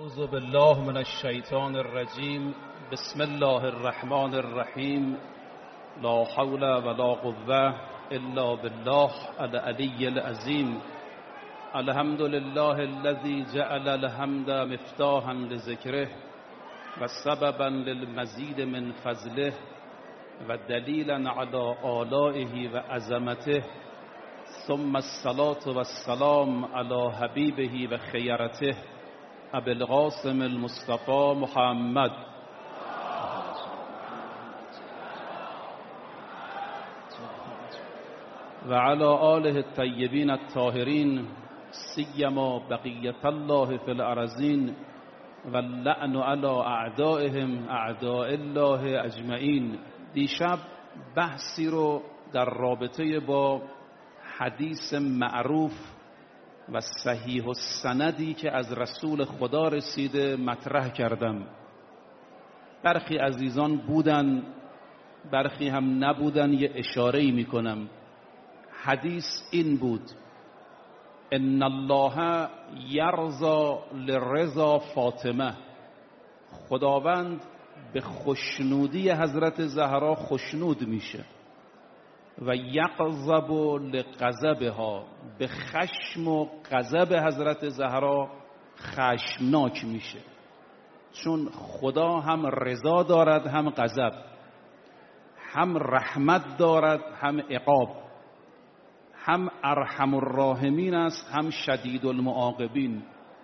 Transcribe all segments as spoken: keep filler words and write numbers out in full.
اعوذ بالله من الشیطان الرجیم. بسم الله الرحمن الرحیم. لا حول ولا قوة الا بالله العلی العظیم. الحمد لله الذي جعل الحمد مفتاحا لذکره و سببا للمزید من فضله و دلیلا علی آلائه و عظمته، ثم الصلاة والسلام علی حبیبه و خیرته ابی القاسم المصطفى محمد و علی آله الطیبین الطاهرین، سیما بقیة الله فی الارضین و اللعن علی اعدائهم اعداء الله اجمعین. دیشب بحثی رو در رابطه با حدیث معروف و صحیح السندی که از رسول خدا رسیده مطرح کردم. برخی عزیزان بودن، برخی هم نبودن، یه اشاره‌ای میکنم. حدیث این بود: ان الله یرضا لرضا فاطمه. خداوند به خوشنودی حضرت زهرا خوشنود میشه و یغضب لغضبها، به خشم و غضب حضرت زهرا خشمناک میشه، چون خدا هم رضا دارد هم غضب، هم رحمت دارد هم عقاب، هم ارحم الراحمین است هم شدید المعاقبین،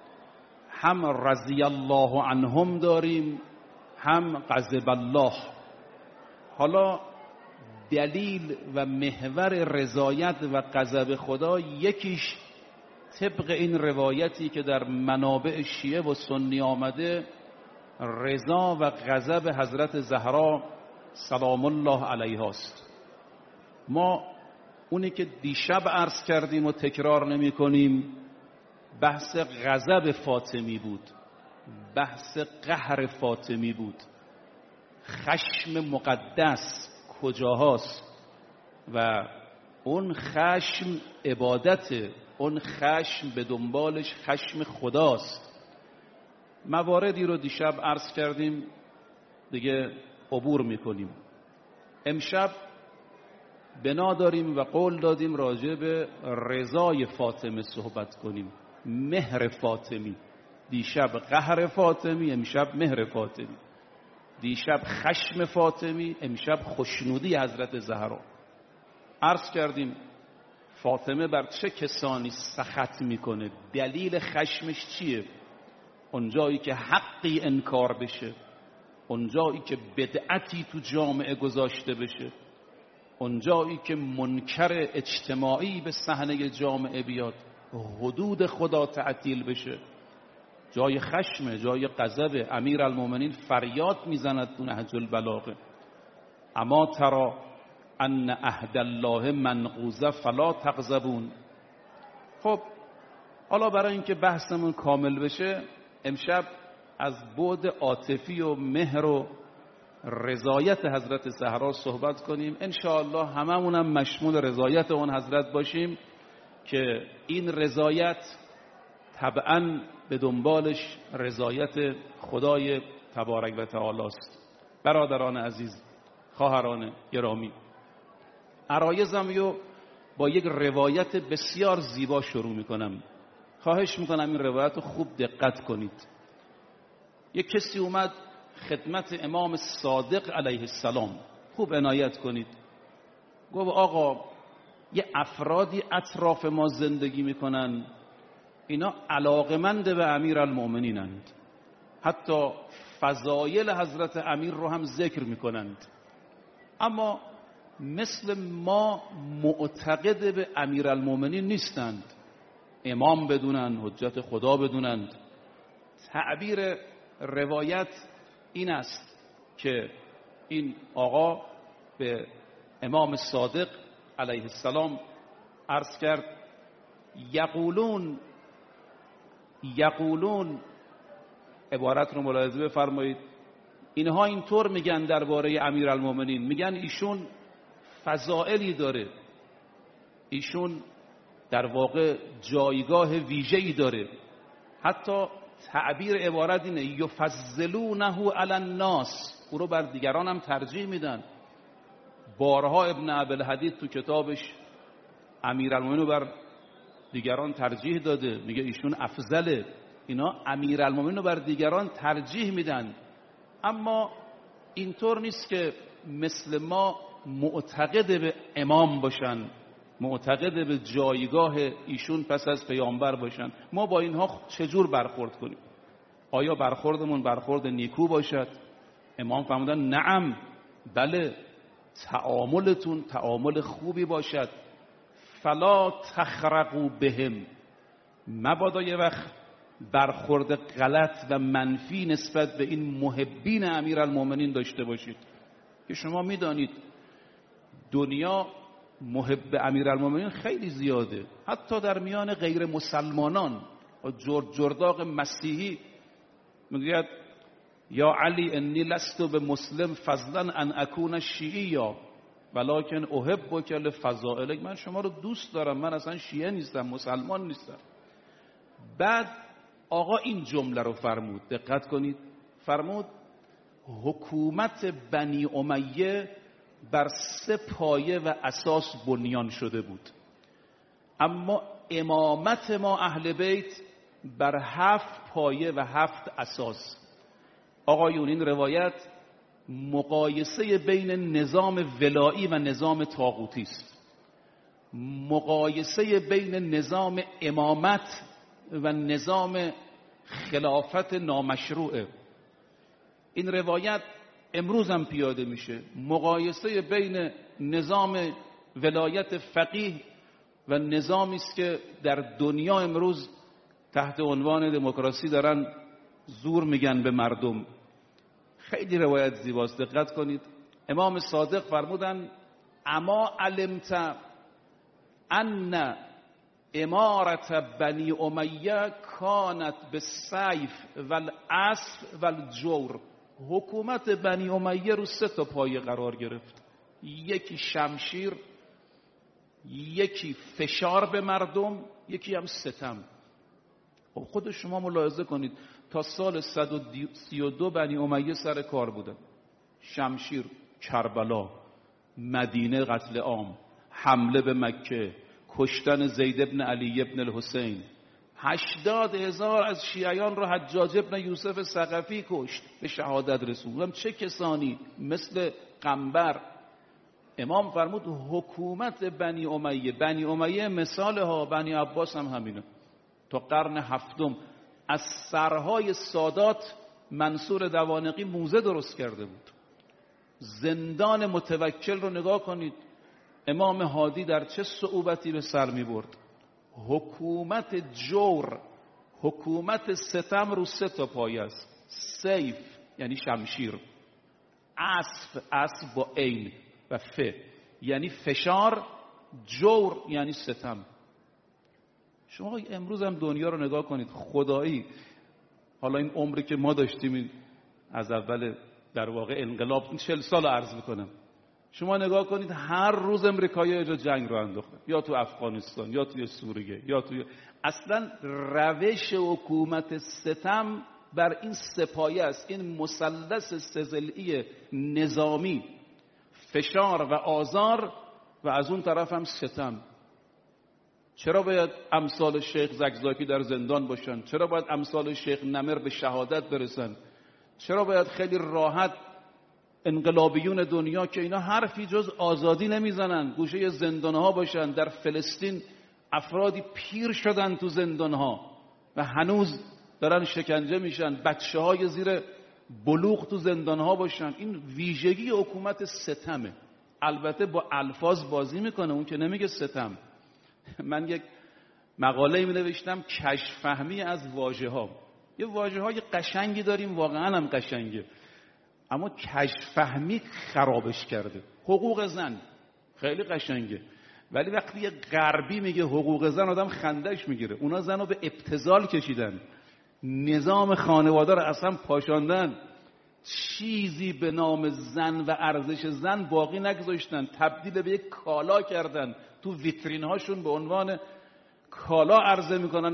هم رضی الله عنهم داریم هم غضب الله. حالا دلیل و محور رضایت و غضب خدا یکیش طبق این روایتی که در منابع شیعه و سنی آمده، رضا و غضب حضرت زهرا سلام الله علیها است. ما اونی که دیشب عرض کردیم و تکرار نمی کنیم بحث غضب فاطمی بود، بحث قهر فاطمی بود. خشم مقدس کجاهاست؟ و اون خشم عبادته، اون خشم به دنبالش خشم خداست. مواردی رو دیشب عرض کردیم، دیگه عبور میکنیم. امشب بنا داریم و قول دادیم راجع به رضای فاطمه صحبت کنیم، مهر فاطمی. دیشب قهر فاطمی، امشب مهر فاطمی. دیشب خشم فاطمی، امشب خوشنودی حضرت زهرا. عرض کردیم فاطمه بر چه کسانی سخط میکنه، دلیل خشمش چیه؟ اونجایی که حقی انکار بشه، اونجایی که بدعتی تو جامعه گذاشته بشه، اونجایی که منکر اجتماعی به صحنه جامعه بیاد، حدود خدا تعطیل بشه، جای خشم، جای غضب. امیرالمومنین فریاد میزند تو نهج البلاغه: اما ترى ان عهد الله منقوض فلا تغضبون. خب حالا برای اینکه بحثمون کامل بشه امشب از بعد عاطفی و مهر و رضایت حضرت زهرا صحبت کنیم. انشاءالله هممونم مشمول رضایت اون حضرت باشیم که این رضایت طبعاً به دنبالش رضایت خدای تبارک و تعالی است. برادران عزیز، خواهران گرامی، عرایزم رو با یک روایت بسیار زیبا شروع میکنم. خواهش میکنم این روایت رو خوب دقت کنید. یک کسی اومد خدمت امام صادق علیه السلام، خوب عنایت کنید. گفت آقا یه افرادی اطراف ما زندگی میکنن، اینا علاقمند به امیرالمؤمنینند، حتی فضایل حضرت امیر رو هم ذکر میکنند، اما مثل ما معتقد به امیرالمؤمنین نیستند، امام بدونند، حجت خدا بدونند. تعبیر روایت این است که این آقا به امام صادق علیه السلام عرض کرد: یقولون یقولون عبارت رو ملاحظه بفرمایید، اینها اینطور میگن درباره امیرالمومنین، میگن ایشون فضائلی داره، ایشون در واقع جایگاه ویژه‌ای داره، حتی تعبیر عبارت اینه یفضلونه علی الناس، او رو بر دیگران هم ترجیح میدن. بارها ابن ابوالحدید تو کتابش امیرالمومنین رو بر دیگران ترجیح داده، میگه ایشون افضله. اینا امیرالمومنین رو بر دیگران ترجیح میدن، اما اینطور نیست که مثل ما معتقد به امام باشن، معتقد به جایگاه ایشون پس از پیامبر باشن. ما با اینها چجور برخورد کنیم؟ آیا برخوردمون برخورد نیکو باشد؟ امام فرمودن نعم، بله، تعاملتون تعامل خوبی باشد. فلا تخرقوا بهم، مبادا یه وقت برخورد غلط و منفی نسبت به این محبین امیرالمومنین داشته باشید که شما میدانید دنیا محب امیرالمومنین خیلی زیاده، حتی در میان غیر مسلمانان. جرد جرداق مسیحی میگوید یا علی انی لست به مسلم فضلا ان اکون شیعیا ولکن احبک لفضائلک، من شما رو دوست دارم، من اصلا شیعه نیستم، مسلمان نیستم. بعد آقا این جمله رو فرمود، دقت کنید، فرمود حکومت بنی امیه بر سه پایه و اساس بنیان شده بود، اما امامت ما اهل بیت بر هفت پایه و هفت اساس. آقایون این روایت مقایسه بین نظام ولایی و نظام طاغوتی است، مقایسه بین نظام امامت و نظام خلافت نامشروعه. این روایت امروز هم پیاده میشه، مقایسه بین نظام ولایت فقیه و نظامی است که در دنیا امروز تحت عنوان دموکراسی دارن زور میگن به مردم. خیلی روایت زیباست، دقت کنید. امام صادق فرمودن اما علمت ان امارت بنی امیه کانت به سیف و الاسف و الجور، حکومت بنی امیه رو سه تا پایه قرار گرفت، یکی شمشیر، یکی فشار به مردم، یکی هم ستم. خب خود شما ملاحظه کنید تا سال صد و سی و دو بنی امیه سر کار بودن، شمشیر، کربلا، مدینه قتل عام، حمله به مکه، کشتن زید ابن علی ابن الحسین، هشتاد هزار از شیعیان را حجاج ابن یوسف ثقفی کشت، به شهادت رسوندم. چه کسانی مثل قنبر. امام فرمود حکومت بنی امیه، بنی امیه مثال ها، بنی عباس هم همینه، تا قرن هفتم از سرهای سادات منصور دوانقی موزه درست کرده بود. زندان متوکل رو نگاه کنید، امام هادی در چه صعوبتی به سر می برد. حکومت جور، حکومت ستم رو سه تا پایه است، سیف یعنی شمشیر، اسف، اسف با عین و ف یعنی فشار، جور یعنی ستم. شما امروز هم دنیا رو نگاه کنید، خدایی حالا این عمری که ما داشتیم از اول در واقع انقلاب چهل سال عرض میکنم، شما نگاه کنید هر روز امریکایی اینجا جنگ رو انداختن، یا تو افغانستان یا توی سوریه یا توی، اصلا روش حکومت ستم بر این سپایه است، این مثلث سه‌ضلعی نظامی، فشار و آزار و از اون طرف هم ستم. چرا باید امثال شیخ زکزاکی در زندان باشن؟ چرا باید امثال شیخ نمر به شهادت برسن؟ چرا باید خیلی راحت انقلابیون دنیا که اینا حرفی جز آزادی نمیزنن گوشه زندانها باشن؟ در فلسطین افرادی پیر شدن تو زندانها و هنوز دارن شکنجه میشن، بچه های زیر بلوغ تو زندانها باشن. این ویژگی حکومت ستمه. البته با الفاظ بازی میکنه، اون که نمیگه ستم. من یک مقاله می نوشتم کشف فهمی از واژه ها. یه واژه های قشنگی داریم، واقعا هم قشنگه، اما کشف فهمی خرابش کرده. حقوق زن خیلی قشنگه، ولی وقتی یه غربی میگه حقوق زن آدم خندش میگیره. اونا زن رو به ابتذال کشیدن، نظام خانواده رو اصلا پاشاندن، چیزی به نام زن و ارزش زن باقی نگذاشتن، تبدیل به یک کالا کردن، تو ویترین هاشون به عنوان کالا عرضه میکنن.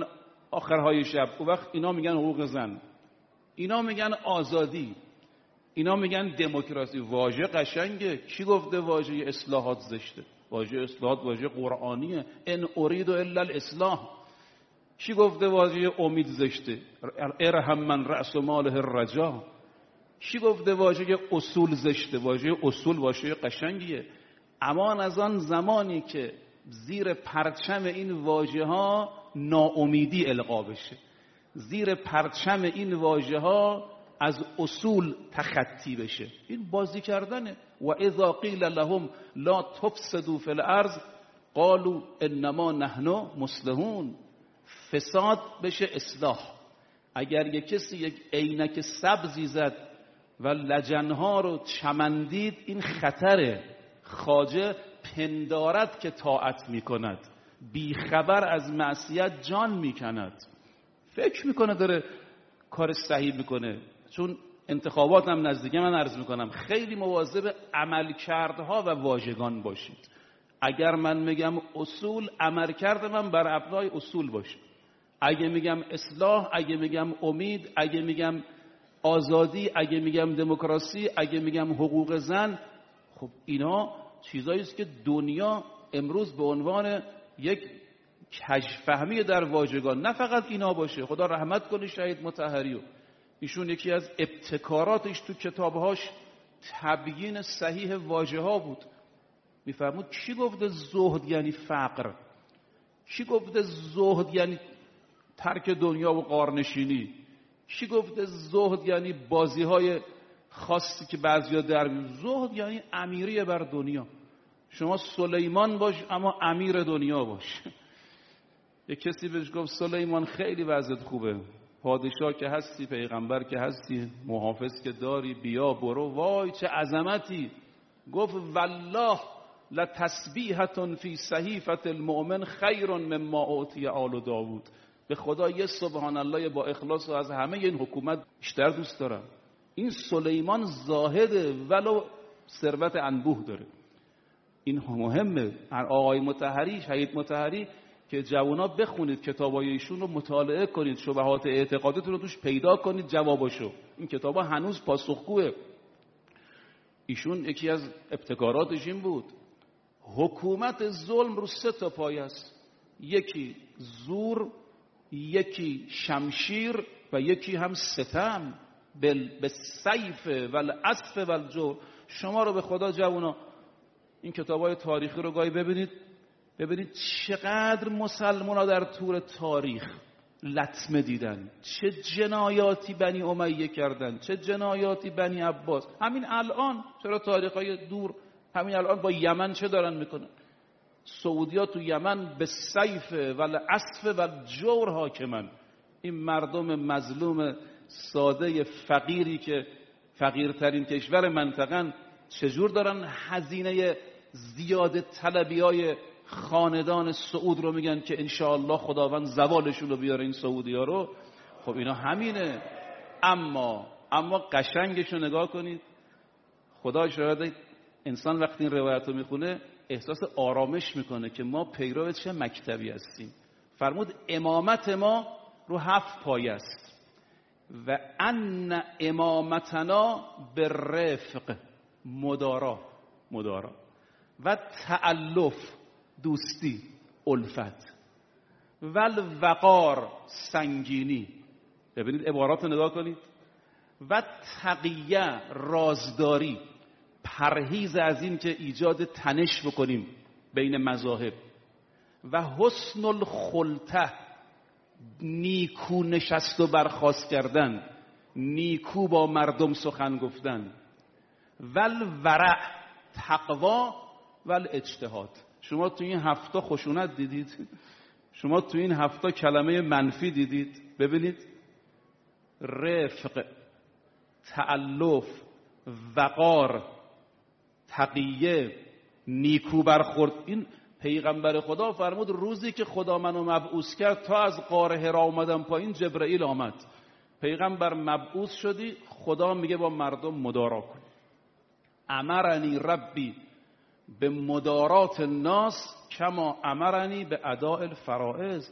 آخرهای شب. اون وقت اینا میگن حقوق زن، اینا میگن آزادی، اینا میگن دموکراسی. واژه قشنگه. کی گفته واژه اصلاحات زشته؟ واژه اصلاحات واژه قرآنیه. ان اريد الا الاصلاح. کی گفته واژه امید زشته؟ ارحم من رأس ماله الرجا. کی گفته واژه اصول زشته؟ واژه اصول واژه قشنگیه. اما از آن زمانی که زیر پرچم این واژه ها ناامیدی القا بشه، زیر پرچم این واژه ها از اصول تخطی بشه، این بازی کردنه. و اذا قیل لهم لا تفسدوا فی الارض قالوا انما نحن مصلحون. فساد بشه اصلاح. اگر یک کسی یک عینک سبزی زد و لجنها رو چمندید، این خطره. خواجه پندارد که طاعت میکند، بیخبر از معصیت جان میکند. فکر میکنه داره کار صحیح میکنه. چون انتخابات هم نزدیکه، من عرض میکنم خیلی مواظب عملکردها و واژگان باشید. اگر من میگم اصول، عملکرد من بر ابنای اصول باشه. اگه میگم اصلاح، اگه میگم امید، اگه میگم آزادی، اگه میگم دموکراسی، اگه میگم حقوق زن، خب اینا چیزایی است که دنیا امروز به عنوان یک کژفهمی در واژگان، نه فقط اینا باشه، خدا رحمت کنه شهید مطهری، ایشون یکی از ابتکاراتش تو کتابهاش تبیین صحیح واژه ها بود. میفرمود کی گفته زهد یعنی فقر؟ کی گفته زهد یعنی ترک دنیا و قارنشینی؟ کی گفته زهد یعنی بازی های خاصی که بعضیا در میون؟ زهد یعنی امیری بر دنیا. شما سلیمان باش اما امیر دنیا باش. یک کسی بهش گفت سلیمان خیلی وضعت خوبه، پادشاه که هستی، پیغمبر که هستی، محافظ که داری، بیا برو، وای چه عظمتی. گفت والله لتسبیحة فی صحیفة المؤمن خیر مما اعطی آل داوود. به خدا یه سبحان الله با اخلاص و از همه این حکومت بیشتر دوست دارم. این سلیمان زاهده ولو ثروت انبوه داره. این مهمه. آقای مطهری، شهید مطهری، که جوانا بخونید کتابای ایشون رو، مطالعه کنید، شبهات اعتقادتون رو توش پیدا کنید، جواباشو. این کتابا هنوز پاسخگوه. ایشون یکی از ابتکاراتش این بود حکومت ظلم رو سه تا پایه است: یکی زور، یکی شمشیر و یکی هم ستم. به سیف و الاسف و الجور. شما رو به خدا جوانا این کتابای تاریخی رو گاهی ببینید، ببینید چقدر مسلمان ها در طول تاریخ لطمه دیدن، چه جنایاتی بنی امیه کردن، چه جنایاتی بنی عباس. همین الان، چرا تاریخای دور، همین الان با یمن چه دارن میکنن؟ سعودی ها تو یمن به سیف و الاسف و الجور حاکمن. این مردم مظلوم ساده فقیری که فقیرترین کشور منطقه‌ن، چجور دارن هزینه زیاده طلبی های خاندان سعود رو میگن که انشاءالله خداوند زوالشون رو بیاره این سعودی ها رو. خب اینا همینه. اما اما قشنگش رو نگاه کنید. خدا شاهد، انسان وقتی این روایت رو میخونه احساس آرامش میکنه که ما پیرو چه مکتبی هستیم. فرمود امامت ما رو هفت پایه است و ان امامتنا بالرفق، مدارا مدارا و تألف، دوستی، الفت، و الوقار، سنگینی. ببینید عبارات رو نگاه کنید. و تقیه، رازداری، پرهیز از این که ایجاد تنش بکنیم بین مذاهب. و حسن الخلطه، نیکو نشست و برخاست کردن، نیکو با مردم سخن گفتن. و الورع، تقوا و الاجتهاد. شما تو این هفته خشونت دیدید؟ شما تو این هفته کلمه منفی دیدید؟ ببینید، رفق، تألف، وقار، تقیه، نیکو برخورد. این پیغمبر خدا فرمود روزی که خدا منو مبعوث کرد تا از غار حرا اومدم پایین، جبرئیل آمد. پیغمبر مبعوث شدی، خدا میگه با مردم مدارا کن. امرنی ربی به مدارات الناس کما امرنی به اداء الفرائض.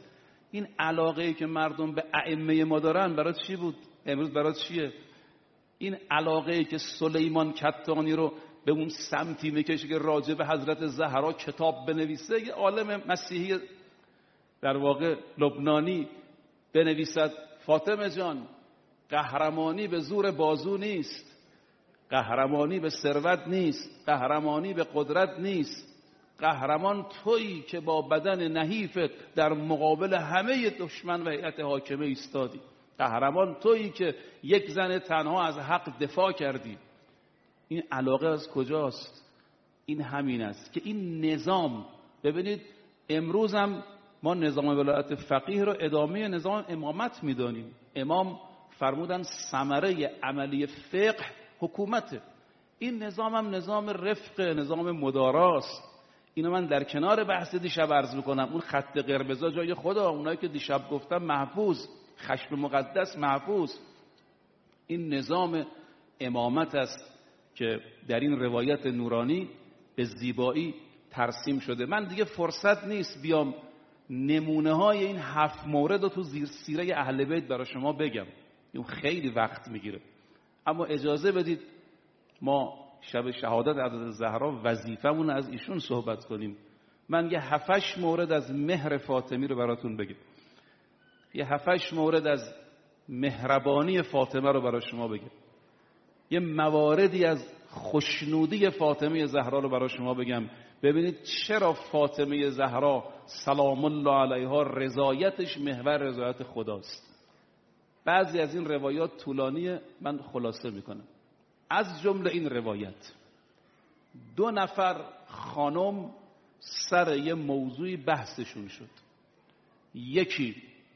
این علاقه‌ای که مردم به ائمه ما دارن برای چی بود؟ امروز برای چیه؟ این علاقه‌ای که سلیمان کتانی رو به اون سمتی میکشه که راجع به حضرت زهرا کتاب بنویسه، یه عالم مسیحی در واقع لبنانی بنویسد فاطمه جان قهرمانی به زور بازو نیست، قهرمانی به ثروت نیست، قهرمانی به قدرت نیست، قهرمان تویی که با بدن نحیفت در مقابل همه دشمن و هیئت حاکمه ایستادی، قهرمان تویی که یک زن تنها از حق دفاع کردی. این علاقه از کجاست؟ این همین است که این نظام، ببینید امروز هم ما نظام ولایت فقیه رو ادامه نظام امامت میدانیم. امام فرمودن ثمره عملی فقه حکومته. این نظام هم نظام رفق، نظام مداراست. اینو من در کنار بحث دیشب عرض میکنم. اون خط قرمزا جای خدا، اونایی که دیشب گفتم محفوظ، خشم مقدس محفوظ. این نظام امامت است که در این روایت نورانی به زیبایی ترسیم شده. من دیگه فرصت نیست بیام نمونه های این هفت مورد رو تو زیر سیره اهل بیت برای شما بگم، این خیلی وقت میگیره. اما اجازه بدید ما شب شهادت حضرت زهرا وظیفمون از ایشون صحبت کنیم. من یه هفتش مورد از مهر فاطمی رو براتون بگم، یه هفتش مورد از مهربانی فاطمه رو برای شما بگم، یه مواردی از خوشنودی فاطمه زهرا رو برای شما بگم. ببینید چرا فاطمه زهرا سلام الله علیها رضایتش محور رضایت خداست. بعضی از این روایات طولانیه، من خلاصه میکنم. از جمله این روایت دو نفر خانم سر یه موضوعی بحثشون شد، یکی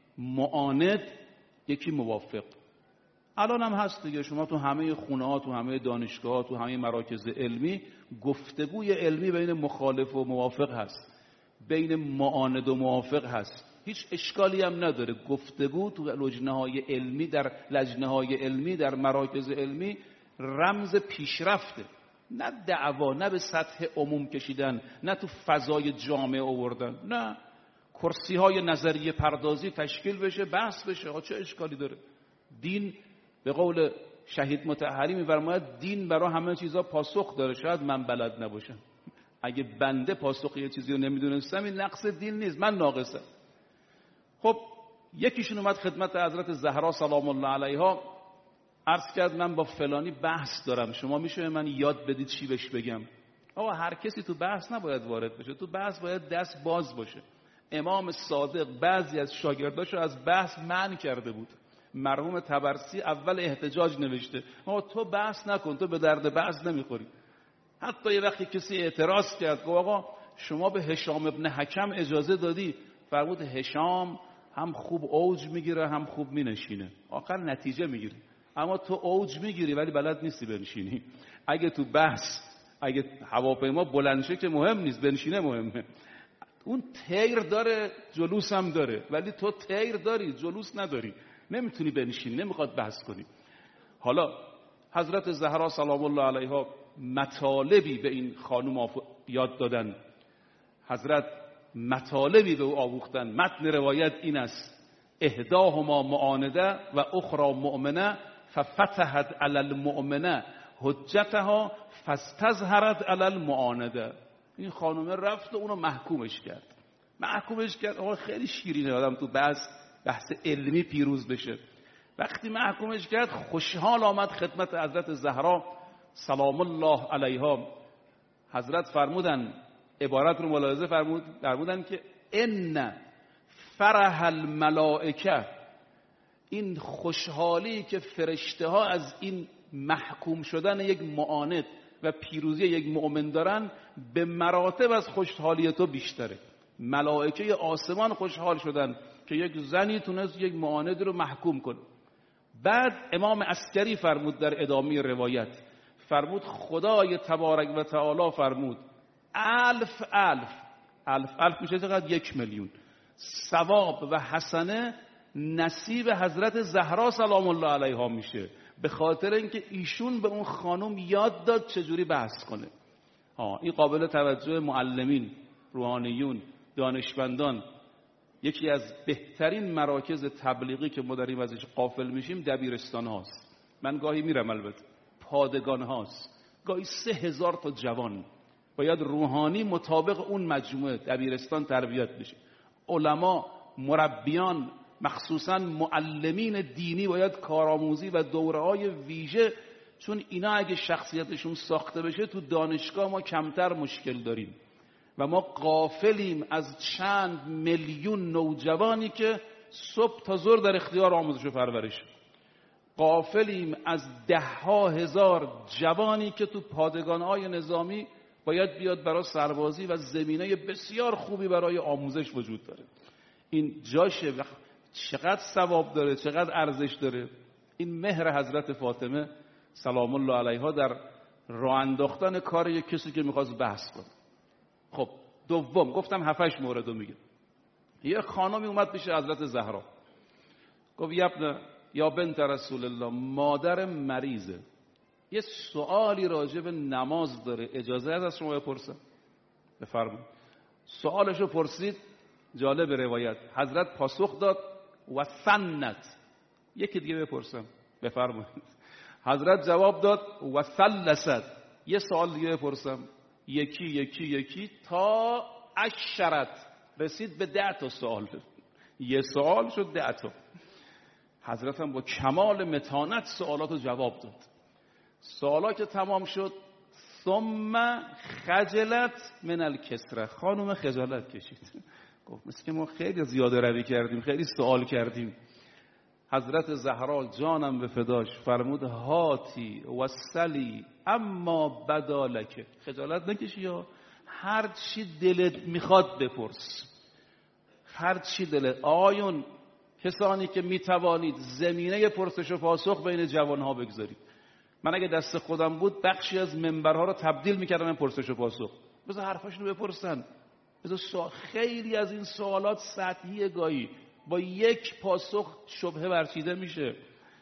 معاند یکی موافق. الان هم هست دیگه، شما تو همه خونه ها، تو همه دانشگاه ها، تو همه مراکز علمی علمی علمی بین مخالف و موافق هست، بین معاند و موافق هست. هیچ اشکالی هم نداره. گفتگو تو لجنه های علمی، در لجنه های علمی، در مراکز علمی رمز پیشرفته، نه دعوا، نه به سطح عموم کشیدن، نه تو فضای جامعه آوردن، نه کرسی های نظریه پردازی تشکیل بشه، بحث بشه. چه اشکالی داره؟ دین به قول شهید مطهری می‌فرماید دین برای همه چیزا پاسخ داره. شاید من بلد نباشم، اگه بنده پاسخ یه چیزی رو نمیدونستم این نقص دین نیست، من ناقصم. خب یکیشون اومد خدمت حضرت زهرا سلام الله علیها، عرض کرد من با فلانی بحث دارم، شما میشه من یاد بدید چی بهش بگم؟ آقا هر کسی تو بحث نباید وارد بشه، تو بحث باید دست باز باشه. امام صادق بعضی از شاگرداشو از بحث منع کرده بود. مرحوم طبرسی اول احتجاج نوشته آقا تو بحث نکن، تو به درد بحث نمیخوری. حتی یه وقتی کسی اعتراض کرد گفت آقا شما به هشام ابن حکم اجازه دادی؟ فرمود هشام هم خوب اوج میگیره هم خوب مینشینه، آخر نتیجه میگیری. اما تو اوج میگیری ولی بلد نیستی بنشینی. اگه تو بحث اگه هواپیما بلند شه که مهم نیست، بنشینه مهمه. اون تیر داره جلوس هم داره، ولی تو تیر داری جلوس نداری، نمیتونی بنشینی، نمیخواد بحث کنی. حالا حضرت زهرا سلام الله علیها مطالبی به این خانم یاد دادن، حضرت مطالبی به او آموختن. متن روایت این است: احداهما معانده و اخرى مؤمنه ففتحت علی المؤمنه حجتها فاستظهرت علی المعانده. این خانم رفت و اونو محکومش کرد. محکومش کرد. آقا خیلی شیرینه آدم تو بحث بحث علمی پیروز بشه. وقتی محکومش کرد خوشحال آمد خدمت حضرت زهرا سلام الله علیها. حضرت فرمودن، عبارت رو ملاحظه فرمود فرمودن که ان فرح الملائکه، این خوشحالی که فرشته ها از این محکوم شدن یک معاند و پیروزی یک مؤمن دارن به مراتب از خوشحالی تو بیشتره. ملائکه آسمان خوشحال شدن که یک زنی تونست یک معاند رو محکوم کنه. بعد امام عسکری فرمود در ادامه روایت، فرمود خدای تبارک و تعالی فرمود الف الف الف الف میشه چقدر؟ یک میلیون ثواب و حسنه نصیب حضرت زهرا سلام الله علیها میشه، به خاطر اینکه ایشون به اون خانم یاد داد چجوری بحث کنه. ها این قابل توجه معلمین، روحانیون، دانشمندان. یکی از بهترین مراکز تبلیغی که ما داریم ازش غافل میشیم دبیرستان هاست. من گاهی میرم، البته پادگان هاست، گاهی سه هزار تا جوان باید روحانی مطابق اون مجموعه دبیرستان تربیت بشه. علما، مربیان، مخصوصا معلمین دینی باید کارآموزی و دوره‌های ویژه، چون اینا اگه شخصیتشون ساخته بشه تو دانشگاه ما کمتر مشکل داریم و ما غافلیم از چند میلیون نوجوانی که صبح تا ظهر در اختیار آموزش و پرورش، غافلیم از ده ها هزار جوانی که تو پادگان‌های نظامی باید بیاد برای سربازی و زمینه بسیار خوبی برای آموزش وجود داره. این جاشه و چقدر ثواب داره، چقدر ارزش داره. این مهر حضرت فاطمه سلام الله علیها در راه انداختن کار یک کسی که میخواست بحث کنه. خب دوم گفتم هفتش مورد رو میگه. یه خانمی اومد پیش حضرت زهرا گفت یبن یا بنت رسول الله، مادر مریضه، یه سوالی راجع به نماز داره، اجازه هست از شما بپرسم؟ بفرمایید. سوالشو پرسید، جالب روایت، حضرت پاسخ داد و سنت، یکی دیگه بپرسم؟ بفرمایید. حضرت جواب داد و ثلثت، یه سوال دیگه بپرسم؟ یکی یکی یکی تا عشرت، رسید به ده تا سوال. یه سوال شد ده تا. حضرت هم با کمال متانت سوالاتو جواب داد. سوالا که تمام شد، ثم خجلت من الکسره، خانم خجالت کشید. گفت مثل که ما خیلی زیاده روی کردیم، خیلی سوال کردیم. حضرت زهرا جانم به فداش فرمود هاتی و سلی اما بدالک، خجالت نکشی، یا هر چی دلت میخواد بپرس، هر چی دلت. آیون کسانی که میتوانید زمینه پرسش و پاسخ بین جوانها بگذارید. من اگه دست خودم بود بخشی از منبرها رو تبدیل میکردم این پرسش و پاسخ. بذار حرفاشونو بپرسن، بذار سوال. خیلی از این سوالات سطحی، گاهی با یک پاسخ شبهه برچیده میشه.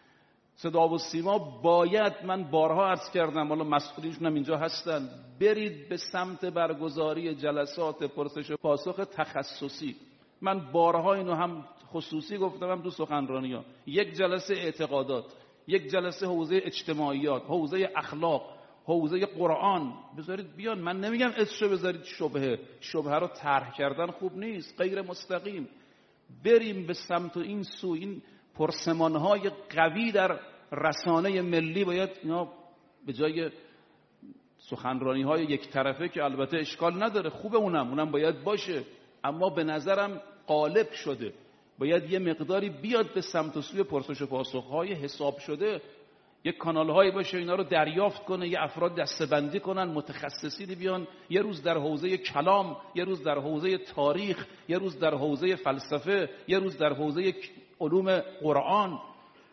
صدا و سیما باید، من بارها عرض کردم، حالا مسئولینشون هم اینجا هستن، برید به سمت برگزاری جلسات پرسش و پاسخ تخصصی. من بارها اینو هم خصوصی گفتم هم تو سخنرانی‌ها. یک جلسه اعتقادات، یک جلسه حوزه اجتماعیات، حوزه اخلاق، حوزه قرآن بذارید بیان. من نمیگم اسشو بذارید شبهه، شبهه رو طرح کردن خوب نیست، غیر مستقیم. بریم به سمت این سو. این پرسمان‌های قوی در رسانه ملی باید اینا به جای سخنرانی‌های یک طرفه که البته اشکال نداره، خوبه، اونم اونم باید باشه، اما به نظرم غالب شده. باید یه مقداری بیاد به سمت و سوی پرسش و پاسخ‌های حساب شده، یک کانال‌هایی باشه اینا رو دریافت کنه، یه افراد دسته‌بندی کنن، متخصصینی بیان، یه روز در حوزه کلام، یه روز در حوزه تاریخ، یه روز در حوزه فلسفه، یه روز در حوزه علوم قرآن.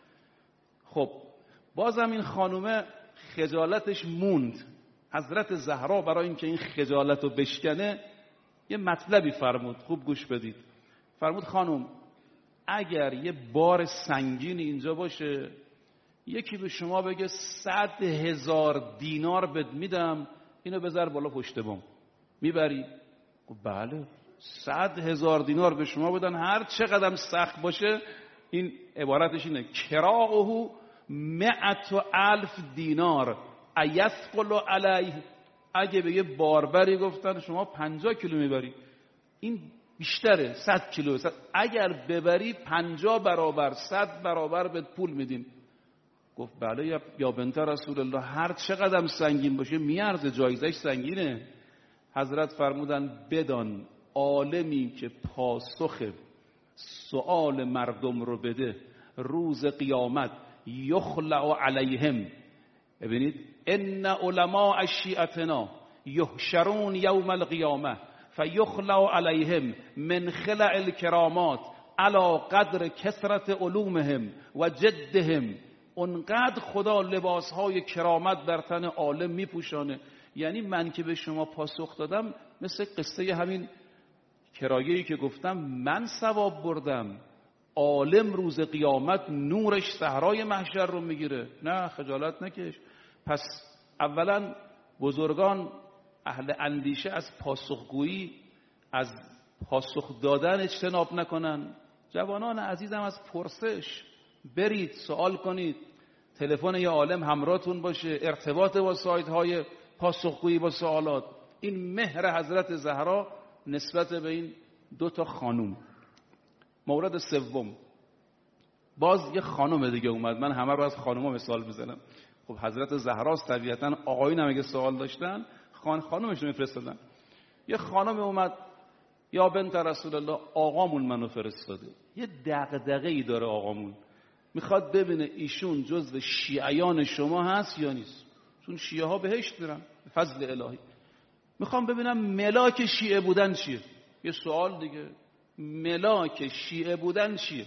خب بازم این خانومه خجالتش موند. حضرت زهرا برای اینکه این خجالت رو بشکنه یه مطلبی فرمود، خوب گوش بدید. فرمود خانم اگر یه بار سنگین اینجا باشه، یکی به شما بگه صد هزار دینار بد میدم، اینو بذار بالا پشت بام، میبری؟ بله، صد هزار دینار به شما بدن، هر چقدر سخت باشه. این عبارتش اینه کراهه مئت و الف دینار ایثقل علیه. اگه به یه باربری گفتن شما پنجاه کیلو میبری، این بیشتره، صد کیلو. اگر ببری پنجاه برابر، صد برابر به پول میدیم. گفت بله یا بنت رسول الله، هر چقدر سنگین باشه میارزه، جایزش سنگینه. حضرت فرمودن بدان عالمی که پاسخ سؤال مردم رو بده روز قیامت یخلع علیهم. ببینید ان علماء شیعتنا یحشرون یوم القیامه فیخلع علیهم من خلع الکرامات علی قدر کثرت علومهم و جدهم. اونقدر خدا لباسهای کرامت در تن عالم میپوشانه. یعنی من که به شما پاسخ دادم مثل قصه همین کرایه‌ای که گفتم، من ثواب بردم، عالم روز قیامت نورش صحرای محشر رو میگیره. نه خجالت نکش. پس اولا بزرگان اهل اندیشه از پاسخگویی، از پاسخ دادن اجتناب نکنن. جوانان عزیزم از پرسش برید، سوال کنید، تلفن یه عالم همراهتون باشه، ارتباط با سایت های پاسخگویی با سوالات. این مهر حضرت زهرا نسبت به این دو تا خانوم. مورد سوم، باز یه خانم دیگه اومد. من همه رو از خانوما مثال میزنم. خب حضرت زهرا طبیعتاً آقایون هم اگه سوال داشتن خان خانومشون میفرستادن. یه خانم اومد، یا بنت رسول الله، آقامون منو فرستاده. یه دغدغه‌ای داره آقامون، میخواد ببینه ایشون جزو شیعیان شما هست یا نیست، چون شیعه ها بهشت میرن فضل الهی. میخوام ببینم ملاک شیعه بودن چیه. یه سوال دیگه، ملاک شیعه بودن چیه؟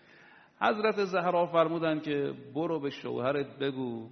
حضرت زهرا فرمودن که برو به شوهرت بگو،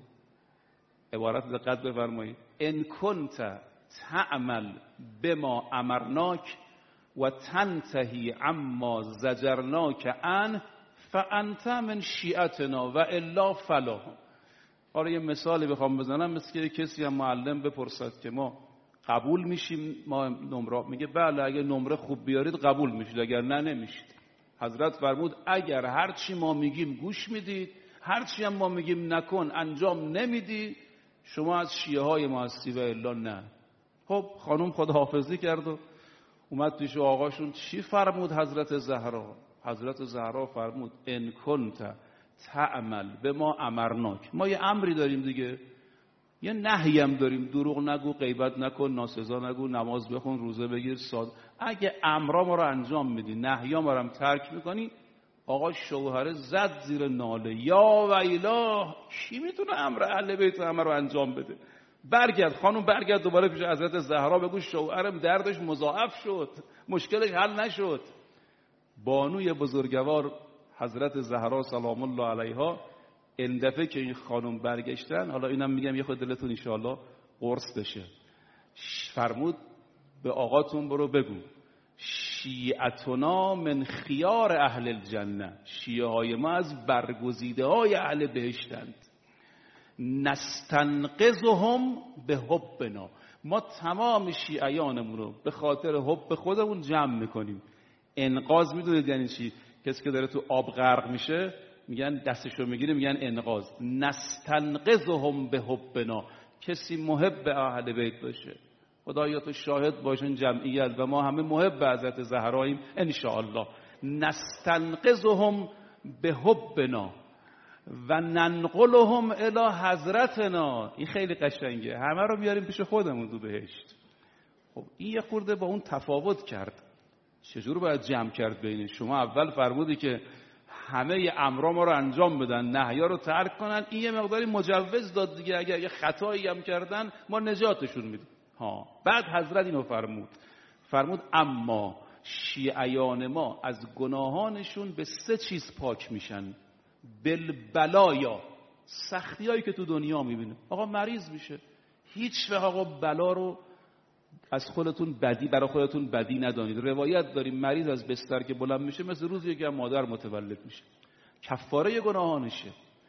عبارت دقت بفرمایید، ان کنت تعمل بما امرناک و تنتهی عما زجرناک عنه فانت من شیعتنا و الا فلا. حالا یه مثالی بخوام بزنم، مثل کسی هم معلم بپرسد که ما قبول میشیم، ما نمره، میگه بله اگه نمره خوب بیارید قبول میشید، اگر نه نمیشید. حضرت فرمود اگر هرچی ما میگیم گوش میدید، هرچی هم ما میگیم نکن انجام نمیدی، شما از شیعه های ما هستی و الا نه. خب خانم خداحافظی کرد و اومد پیش آقاشون. چی فرمود حضرت زهرا؟ حضرت زهرا فرمود ان کنت تعمل به ما امرناک. ما یه امری داریم دیگه، یه نهی هم داریم، دروغ نگو، غیبت نکن، ناسزا نگو، نماز بخون، روزه بگیر، ساد. اگه امرا ما رو انجام میدی، نهیا ما رو هم ترک میکنی. آقا شوهر زد زیر ناله، یا ویلا، کی میتونه امر اهل بیت همه رو انجام بده؟ برگرد خانم، برگرد دوباره پیش حضرت زهرا بگو شوهرم دردش مضاعف شد، مشکلش حل نشد. بانوی بزرگوار حضرت زهرا سلام الله علیها این دفعه که این خانم برگشتن، حالا اینم میگم یه خود دلتون ان شاءالله قرص بشه، فرمود به آقاتون برو بگو شیعتنا من خیار اهل الجنه، شیعه های ما از برگزیده های اهل بهشتند. نستنقذهم به حبنا، ما تمام شیعیانمون رو به خاطر حب خودمون جمع میکنیم. انقاذ میدونید یعنی چی؟ کسی که داره تو آب غرق میشه میگن دستشو میگیره میگن انقاذ. نستنقذهم به حبنا، کسی محب اهل بیت باشه. خدایا تو شاهد باشن جمعیت و ما همه محب حضرت زهراییم ان شاء الله. نستنقذهم به حبنا و ننقلهم الی حضرتنا. این خیلی قشنگه، همه رو بیاریم پیش خودمون تو بهشت. خب این یه خورده با اون تفاوت کرد. چجور باید جمع کرد بین شما؟ اول فرمودی که همه امرا ما رو انجام بدن، نهیا رو ترک کنن. این یه مقداری مجوز داد دیگه، اگر یه خطایی هم کردن ما نجاتشون میدیم. ها بعد حضرت اینو فرمود، فرمود اما شیعیان ما از گناهانشون به سه چیز پاک میشن. بالبلایا، سختی هایی که تو دنیا میبینه. آقا مریض میشه، هیچ وقت آقا بلا رو از خودتون بدی برای خودتون بدی ندانید. روایت داریم مریض از بستر که بلند میشه مثل روزی که مادر متولد میشه، کفاره گناهانشه.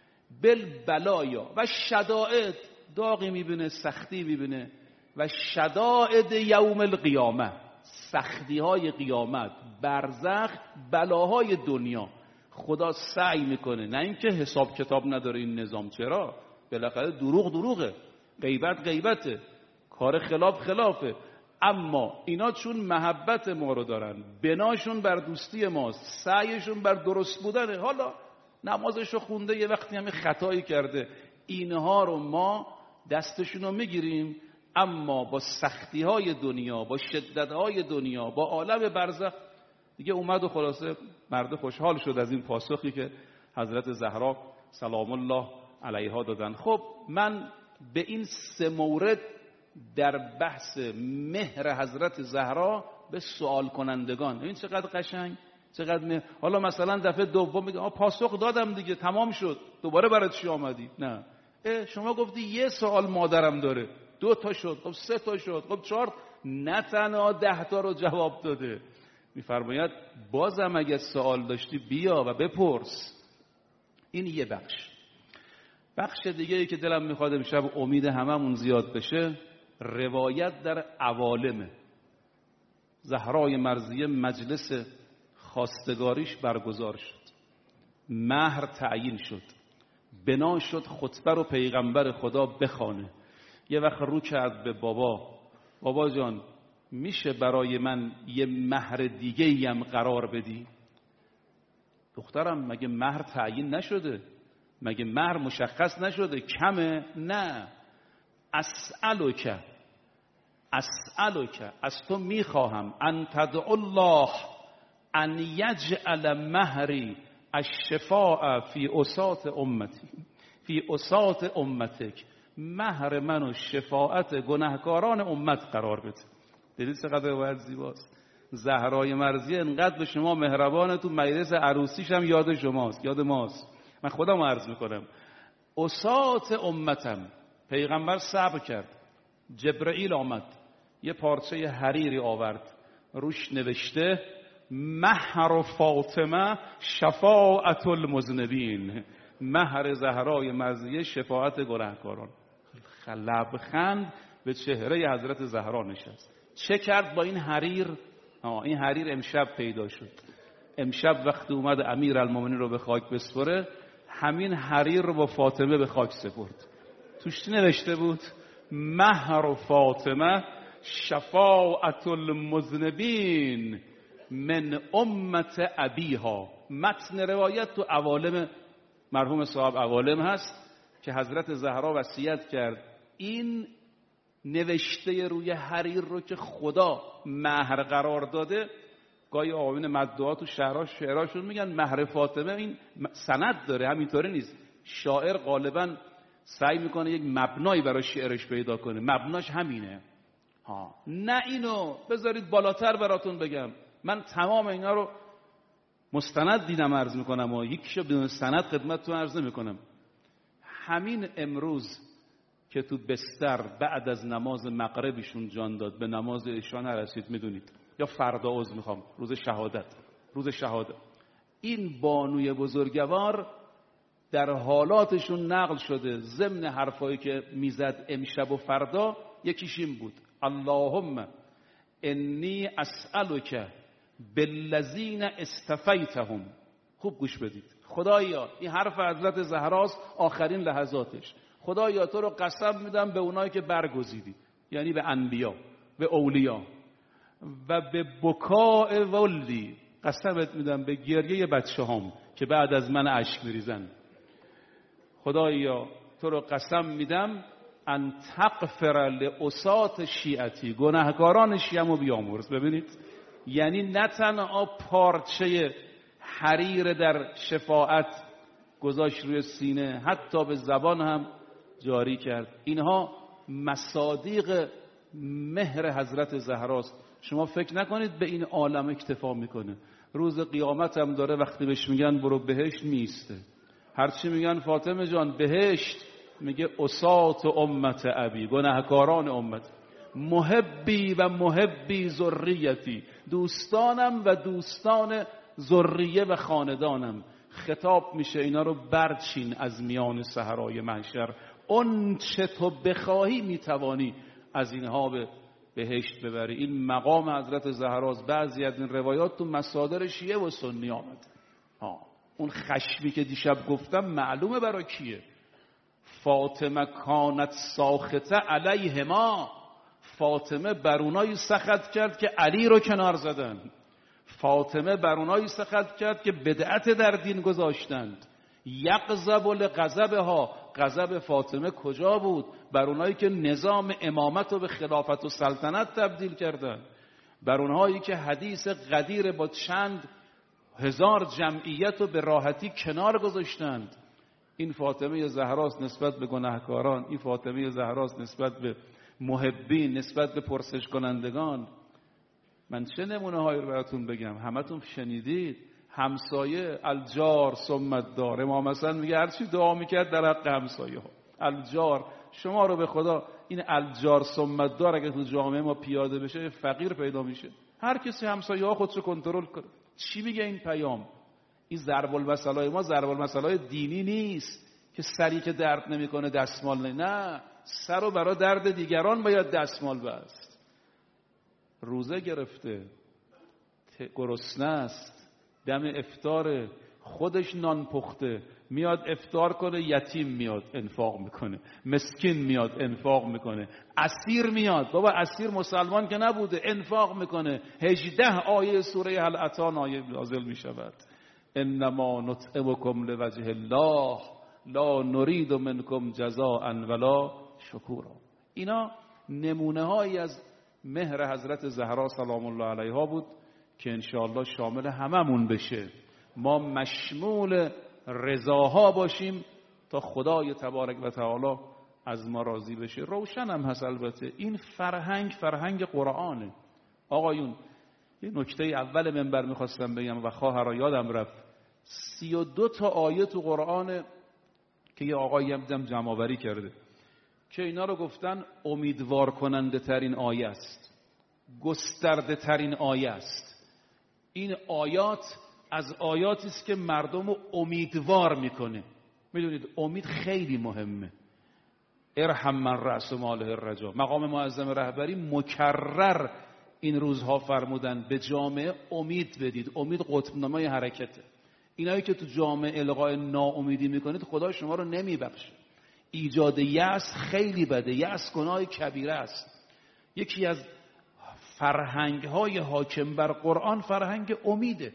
بالبلایا و شدائد، داغی میبینه، سختی میبینه. و شدائد یوم القیامه، سختی های قیامت، برزخ، بلاهای دنیا. خدا سعی میکنه، نه اینکه حساب کتاب نداره این نظام. چرا؟ بالاخره دروغ دروغه، غیبت غیبته، کار خلاف خلافه. اما اینا چون محبت ما رو دارن، بناشون بر دوستی ماست، سعیشون بر درست بودنه. حالا نمازشو خونده، یه وقتی همین خطایی کرده، اینها رو ما دستشون رو میگیریم. اما با سختی های دنیا، با شدت های دنیا، با عالم برزخ دیگه اومد و خلاصه مرد خوشحال شد از این پاسخی که حضرت زهرا سلام الله علیها دادن. خب من به این سه مورد در بحث مهر حضرت زهرا به سوال کنندگان، این چقدر قشنگ، چقدر مهر. حالا مثلا دفعه دوم میگه آ پاسخ دادم دیگه تمام شد، دوباره برات چی آمدی؟ نه، شما گفتی یه سوال مادرم داره، دو تا شد، خب سه تا شد، خب چهار، نه تنها ده تا رو جواب داده. میفرماید بازم اگه سوال داشتی بیا و بپرس. این یه بخش. بخش دیگه ای که دلم میخواد امشب امید هممون زیاد بشه، روایت در عوالمه. زهرای مرضیه مجلس خواستگاریش برگزار شد، مهر تعیین شد، بنا شد خطبه رو پیغمبر خدا بخوانه. یه وقت رو کرد به بابا، بابا جان میشه برای من یه مهر دیگه ایم قرار بدی؟ دخترم مگه مهر تعیین نشده؟ مگه مهر مشخص نشده؟ کمه؟ نه. اسألک اسألک از تو میخواهم ان تدعو الله ان یجعل مهری الشفاء فی اسات امتی فی اسات امتک، مهر منو شفاعت گناهکاران امت قرار بده. دیدید چقدر روایت زیباست. زهرای مرضیه انقدر به شما مهربانه، تو مجلس عروسیش هم یاد شماست، یاد ماست. من خودم عرض میکنم اسات امتم. پیغمبر صبر کرد، جبرئیل آمد یه پارچه حریری آورد، روش نوشته مهر فاطمه شفاعت المذنبین، مهر زهرای مرضیه شفاعت گناهکاران. لبخند به چهره حضرت زهرا نشست. چه کرد با این حریر؟ آه این حریر امشب پیدا شد. امشب وقتی اومد امیر المومنین رو به خاک بسپره، همین حریر رو با فاطمه به خاک سپرد. توش چی نوشته بود؟ مهر فاطمه شفاعت المذنبین من امت ابیها. متن روایت تو عوالم مرحوم صاحب عوالم هست که حضرت زهرا وصیت کرد این نوشته روی حریر رو که خدا مهر قرار داده. گاهی آقایون مدعا تو شعرها شعرهاشون میگن مهر فاطمه، این سند داره، همینطوری نیست. شاعر غالبا سعی میکنه یک مبنایی برای شعرش پیدا کنه، مبناش همینه. ها نه اینو بذارید بالاتر براتون بگم. من تمام اینا رو مستند دیدم عرض میکنم و یکیشو بدون سند خدمتتون عرض میکنم. همین امروز که تو بستر بعد از نماز مغربشون جان داد، به نماز عشا نرسید، میدونید، یا فردا عذر میخوام، روز شهادت، روز شهادت، این بانوی بزرگوار در حالاتشون نقل شده ضمن حرفایی که میزد امشب و فردا، یکیش این بود اللهم انی اسألک بالذین استفیتهم. خوب گوش بدید. خدایا، این حرف حضرت زهراست، آخرین لحظاتش. خدایا تو رو قسم میدم به اونایی که برگزیدی، یعنی به انبیا، به اولیا، و به بکاء ولدی، قسمت میدم به گریه بچه هم که بعد از من اشک میریزن. خدایا تو رو قسم میدم ان تغفر لاسات شیعتی، گناهکاران شیعمو بیامرز. ببینید، یعنی نه تنها پارچه حریر در شفاعت گذاشت روی سینه، حتی به زبان هم جاری کرد. اینها مصادیق مهر حضرت زهراست. شما فکر نکنید به این عالم اکتفا میکنه. روز قیامت هم داره، وقتی بهش میگن برو بهشت میسته. هرچی میگن فاطمه جان بهشت، میگه اسات امت ابی، گناهکاران امت، محبی و محبی ذریتی، دوستانم و دوستان ذریه و خاندانم. خطاب میشه اینا رو برچین از میان صحرای محشر، اون چه تو بخواهی میتوانی از اینها به بهشت ببری. این مقام حضرت زهراست. بعضی از این روایات تو مصادر شیعه و سنی آمد. ها اون خشمی که دیشب گفتم معلومه برای کیه. فاطمه کانت ساخته علیهما، فاطمه بر اونایی سخط کرد که علی رو کنار زدن. فاطمه بر اونایی سخط کرد که بدعت در دین گذاشتند. یغضب لغضبها، غضب فاطمه کجا بود؟ بر اونایی که نظام امامت رو به خلافت و سلطنت تبدیل کردن، بر اونایی که حدیث غدیر با چند هزار جمعیت رو به راحتی کنار گذاشتند. این فاطمه زهراست نسبت به گناهکاران، این فاطمه زهراست نسبت به محبین، نسبت به پرسش کنندگان. من چه نمونه هایی رو براتون بگم، همتون شنیدید. همسایه الجار ثم الدار، امام حسن میگه هر چی دعا میکرد در حق همسایه ها. الجار، شما رو به خدا این الجار ثم الدار اگه تو جامعه ما پیاده بشه فقیر پیدا میشه. هر کسی همسایه ها خودشو کنترل کنه. چی میگه این پیام؟ این ضرب المثلای ما ضرب المثلای دینی نیست که سری که درد نمیکنه دستمال نه. نه، سر رو برای درد دیگران باید دستمال بست. روزه گرفته، گرسنه است، دم افطار، خودش نان پخته، میاد افطار کنه، یتیم میاد انفاق میکنه، مسکین میاد انفاق میکنه، اسیر میاد، بابا اسیر مسلمان که نبوده، انفاق میکنه. هجده آیه سوره هل اتی آیه نازل میشود. انما نطعمکم لوجه الله لا نرید منکم جزاء ولا شکورا. اینا نمونه هایی از مهر حضرت زهرا سلام الله علیها بود که انشاءالله شامل هممون بشه، ما مشمول رضاها باشیم تا خدای تبارک و تعالی از ما راضی بشه. روشن هم هست البته این فرهنگ فرهنگ قرآنه. آقایون یه نکته اول منبر میخواستم بگم و خواهرها یادم رفت، سی و دو تا آیه تو قرآن که یه آقایی هم دیدم جمع‌آوری کرده که اینا رو گفتن امیدوار کننده ترین آیه است، گسترده ترین آیه است. این آیات از آیاتی است که مردم رو امیدوار میکنه. میدونید امید خیلی مهمه. ارحم من رأس ماله الرجا. مقام معظم رهبری مکرر این روزها فرمودن به جامعه امید بدید. امید قطب نمای حرکته. اینایی که تو جامعه القای ناامیدی میکنید خدا شما رو نمیبخشه. ایجاد یأس خیلی بده. یأس گناه کبیره است. یکی از فرهنگ های حاکم بر قرآن فرهنگ امیده.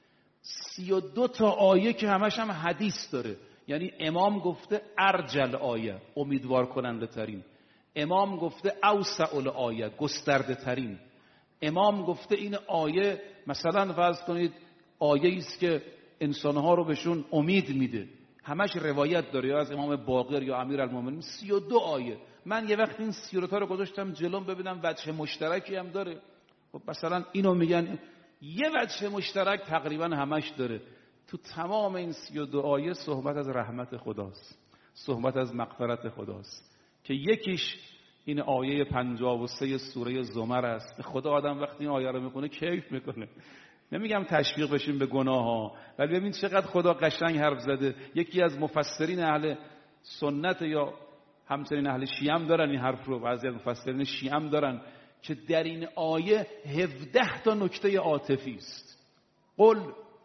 سی و دو تا آیه که همش هم حدیث داره، یعنی امام گفته ارجل آیه امیدوار کننده ترین، امام گفته اوسع الآیه گسترده ترین، امام گفته این آیه مثلا فرض کنید آیه است که انسانها رو بهشون امید میده، همش روایت داره، یا از امام باقر یا امیرالمومنین. سی و دو آیه. من یه وقت این سی و دو تا رو گذاشتم جلوم ببینم وجه مشترکی هم داره. خب مثلا اینو میگن یه وجه مشترک تقریبا همش داره. تو تمام این سی و دو آیه صحبت از رحمت خداست، صحبت از مغفرت خداست که یکیش این آیه پنجاه و سه سوره زمر است. خدا آدم وقتی این آیه رو میخونه کیف میکنه. نمیگم تشویق بشیم به گناه ها، ولی ببین چقدر خدا قشنگ حرف زده. یکی از مفسرین اهل سنت یا همچنین اهل شیعه هم دارن این حرف رو، بعضی از مفسرین شیعه هم دارن که در این آیه هفده تا نکته عاطفی است. قل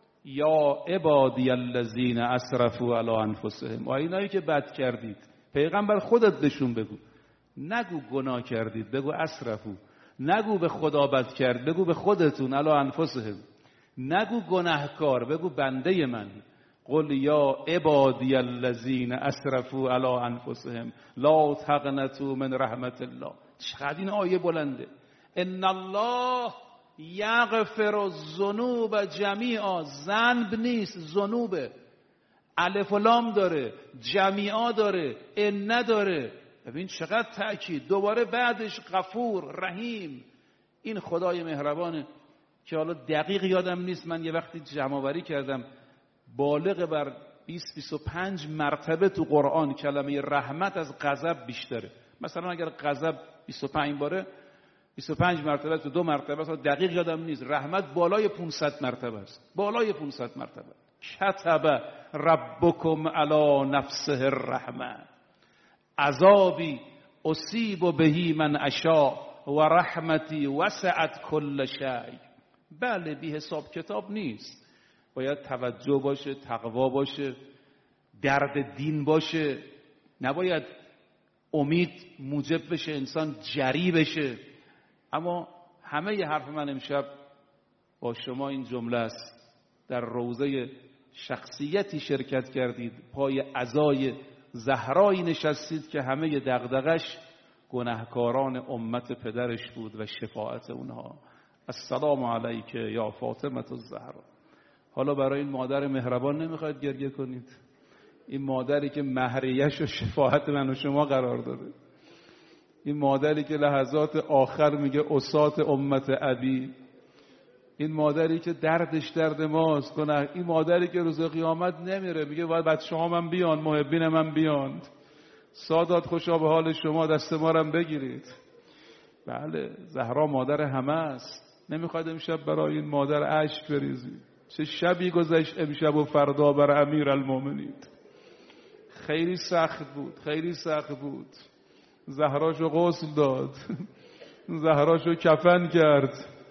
یا عبادی الذین اسرفوا علی انفسهم. و اینایی که بد کردید، پیغمبر خودت بهشون بگو، نگو گناه کردید، بگو اسرفوا. نگو به خدا بد کرد، بگو به خودتون علی انفسهم. نگو گناهکار، بگو بنده من. قل یا عبادی الذین اسرفوا علی انفسهم لا تقنطوا من رحمت الله. چقدر این آیه بلنده. ان الله یغفر الذنوب جمیعا. ذنب نیست، ذنوبه. الف و لام داره، جمیعا داره، ان نداره. ببین چقدر تأکید. دوباره بعدش غفور رحیم. این خدای مهربانه که حالا دقیق یادم نیست، من یه وقتی جمع‌آوری کردم بالغ بر بیست بیست و پنج مرتبه تو قرآن کلمه رحمت از غضب بیشتره. مثلا اگر غضب بیست و پنج باره، بیست و پنج مرتبه تو دو مرتبه است، دقیق یادم نیست. رحمت بالای پانصد مرتبه است، بالای پانصد مرتبه. کتب ربکم علی نفسه الرحمه عذابی اصیب بهی من اشاء و رحمتی وسعت کل شیء. بله بی حساب کتاب نیست، باید توجه باشه، تقوا باشه، درد دین باشه. نباید امید موجب بشه انسان جری بشه. اما همه ی حرف من امشب با شما این جمله است: در روضه شخصیتی شرکت کردید، پای عزای زهرایی نشستید که همه دغدغش گناهکاران امت پدرش بود و شفاعت اونها. السلام علیک یا فاطمه الزهرا. حالا برای این مادر مهربان نمیخواید گریه کنید؟ این مادری که مهریش و شفاعت من و شما قرار داده، این مادری که لحظات آخر میگه اسات امت ابی، این مادری که دردش درد ماست کنه، این مادری که روز قیامت نمیره میگه باید بچه ها من بیان، محبین من بیان، سادات خوشا به حال شما، دست ما رو بگیرید. بله زهرا مادر همه است. نمیخواید امشب برای این مادر اشک بریزید؟ چه شبی گذشت امشب و فردا بر امیرالمومنین. خیلی سخت بود، خیلی سخت بود. زهراشو غسل داد، زهراشو کفن کرد،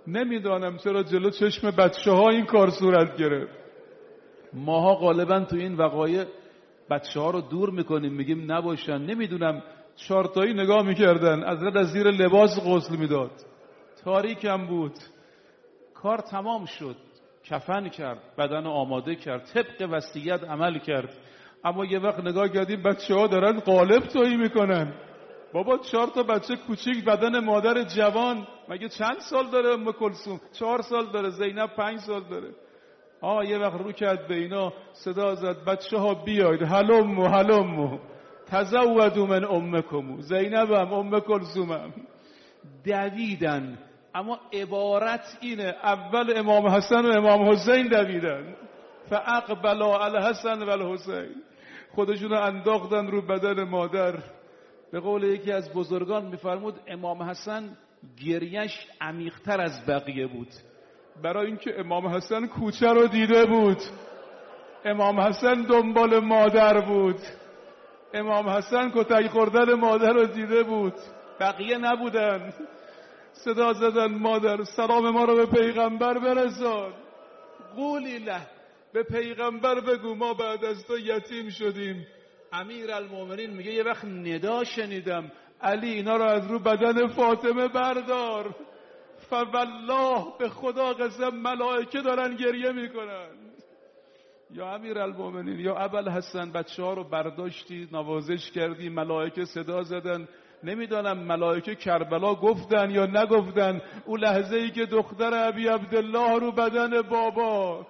نمیدانم چرا جلو چشم بچه ها این کار صورت گرفت. ماها غالبا تو این وقایع بچه ها رو دور میکنیم، میگیم نباشن. نمیدونم چارتایی نگاه میکردن، از رد از زیر لباس غسل میداد، تاریکم بود. کار تمام شد، کفن کرد، بدن آماده کرد، طبق وصیت عمل کرد. اما یه وقت نگاه کردیم بچه ها دارن قالب تویی میکنن. بابا چهار تا بچه کوچیک، بدن مادر جوان، مگه چند سال داره ام کلثوم؟ چهار سال داره، زینب پنج سال داره. آه یه وقت رو کرد به اینا، صدا زد بچه ها بیاید، هلمو هلمو تزودوا من امکم. زینبم ام کلثومم دویدن. اما عبارت اینه، اول امام حسن و امام حسین دویدن، فاقبلا الحسن و الحسین، خودشون رو انداختن رو بدن مادر. به قول یکی از بزرگان میفرمود امام حسن گریش عمیق‌تر از بقیه بود، برای اینکه امام حسن کوچه رو دیده بود. امام حسن دنبال مادر بود. امام حسن کتک خوردن مادر رو دیده بود، بقیه نبودن. صدا زدن مادر سلام ما رو به پیغمبر برسان، قولی له، به پیغمبر بگو ما بعد از تو یتیم شدیم. امیر المومنین میگه یه وقت ندا شنیدم علی اینا رو از رو بدن فاطمه بردار. فوالله، به خدا قسم ملائکه دارن گریه میکنن. یا امیر المومنین یا ابوالحسن، بچه ها رو برداشتی نوازش کردی، ملائکه صدا زدن. نمیدانم ملائکه کربلا گفتن یا نگفتن. اون لحظه ای که دختر ابی عبدالله رو بدن بابا،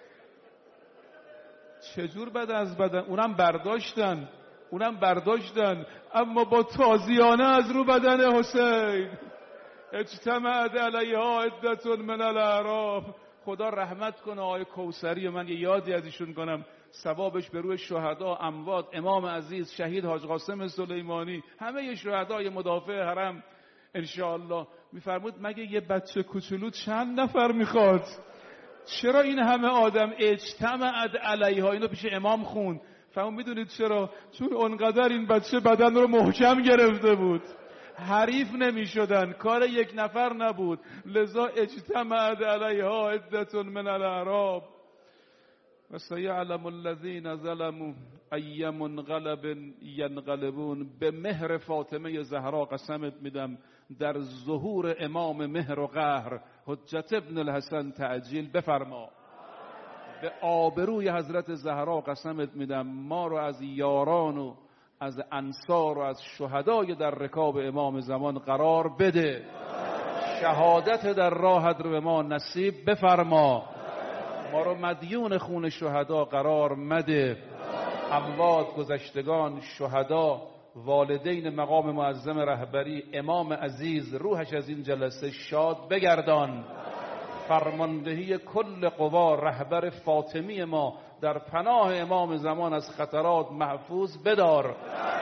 چجور بد از بدن، اونم برداشتن اونم برداشتن اما با تازیانه از رو بدن حسین. اجتمعت علیها عدة من الاعراب. خدا رحمت کنه آقای کوثری، من یه یادی از ایشون کنم، ثوابش به روی شهدا، اموات، امام عزیز، شهید حاج قاسم سلیمانی، همه شهدای مدافع حرم انشاءالله. میفرمود مگه یه بچه کوچولو چند نفر میخواد؟ چرا این همه آدم؟ اجتمعت علیها، اینو پیش امام خوند. فهم میدونید چرا؟ چون اونقدر این بچه بدن رو محکم گرفته بود، حریف نمی شدن، کار یک نفر نبود. لذا اجتمعت علیها عدة من الاعراب و سیعلم الذین ظلموا ای منقلب ینقلبون. به مهر فاطمه زهرا قسمت میدم، در ظهور امام مهر و قهر حجت ابن الحسن تعجیل بفرما. به آبروی حضرت زهرا قسمت میدم، ما رو از یاران و از انصار و از شهدای در رکاب امام زمان قرار بده. شهادت در راهت رو به ما نصیب بفرما. ما رو مدیون خون شهدا قرار مده. اموات، گذشتگان، شهدا، والدین مقام معظم رهبری، امام عزیز، روحش از این جلسه شاد بگردان. فرماندهی کل قوا، رهبر فاطمی ما در پناه امام زمان از خطرات محفوظ بدار.